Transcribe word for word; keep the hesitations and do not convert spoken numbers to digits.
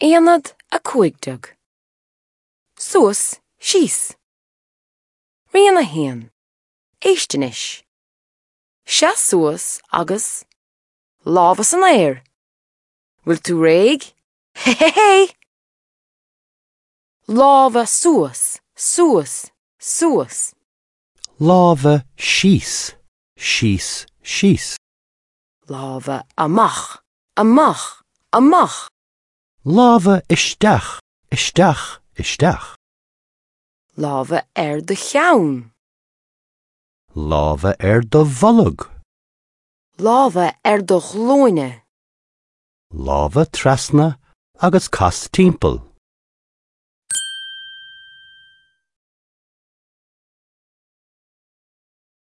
Éanad a cuaigdeag. Suas síos. Rian a héan. Éistenis. Se suas agus lámhas an air. Bhfuil tú réig? He he he! Lámha suas, suas, suas. Lámha síos, síos, síos. Lámha amach, amach, amach. Lámha isteach, isteach, isteach. Lámha ar do cheann. Lámha ar do bholg. Lámha ar do ghlóine. Lámha trasna agus cas timpeall.